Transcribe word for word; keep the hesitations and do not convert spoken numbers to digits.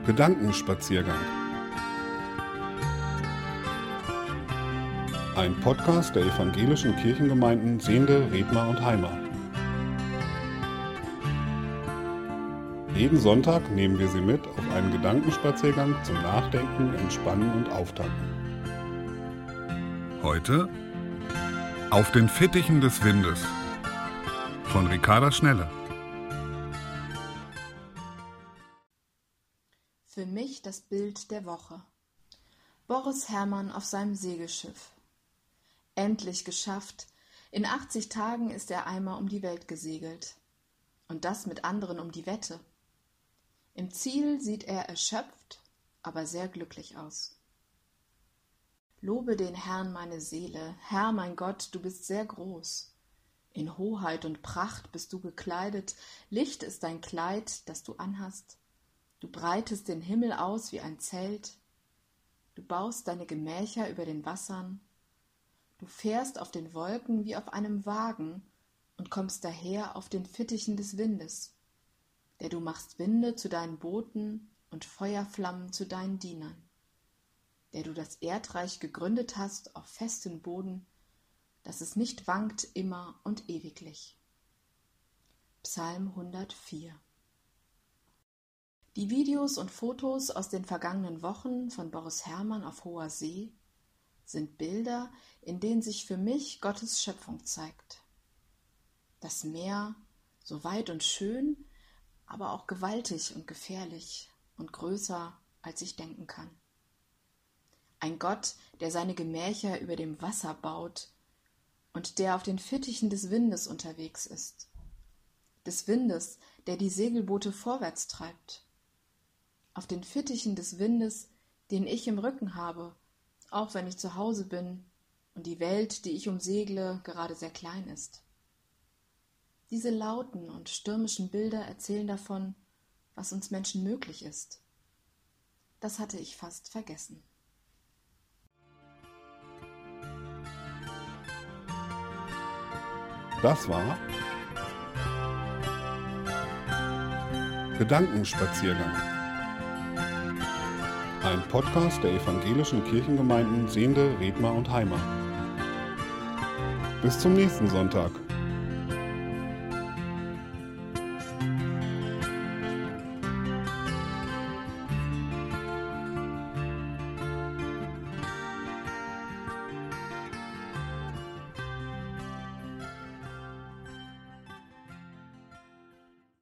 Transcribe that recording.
Gedankenspaziergang. Ein Podcast der evangelischen Kirchengemeinden Sehnde, Redmar und Heimar. Jeden Sonntag nehmen wir Sie mit auf einen Gedankenspaziergang zum Nachdenken, Entspannen und Auftanken. Heute Auf den Fittichen des Windes von Ricarda Schnelle. Für mich das Bild der Woche. Boris Herrmann auf seinem Segelschiff. Endlich geschafft. In achtzig Tagen ist er einmal um die Welt gesegelt. Und das mit anderen um die Wette. Im Ziel sieht er erschöpft, aber sehr glücklich aus. Lobe den Herrn meine Seele, Herr mein Gott, du bist sehr groß. In Hoheit und Pracht bist du gekleidet, Licht ist dein Kleid, das du anhast. Du breitest den Himmel aus wie ein Zelt, du baust deine Gemächer über den Wassern, du fährst auf den Wolken wie auf einem Wagen und kommst daher auf den Fittichen des Windes, der du machst Winde zu deinen Booten und Feuerflammen zu deinen Dienern, der du das Erdreich gegründet hast auf festen Boden, dass es nicht wankt immer und ewiglich. Psalm hundertvier. Die Videos und Fotos aus den vergangenen Wochen von Boris Herrmann auf hoher See sind Bilder, in denen sich für mich Gottes Schöpfung zeigt. Das Meer, so weit und schön, aber auch gewaltig und gefährlich und größer, als ich denken kann. Ein Gott, der seine Gemächer über dem Wasser baut und der auf den Fittichen des Windes unterwegs ist. Des Windes, der die Segelboote vorwärts treibt. Auf den Fittichen des Windes, den ich im Rücken habe, auch wenn ich zu Hause bin und die Welt, die ich umsegle, gerade sehr klein ist. Diese lauten und stürmischen Bilder erzählen davon, was uns Menschen möglich ist. Das hatte ich fast vergessen. Das war Gedankenspaziergang. Ein Podcast der evangelischen Kirchengemeinden Sehnde, Redmar und Heimar. Bis zum nächsten Sonntag.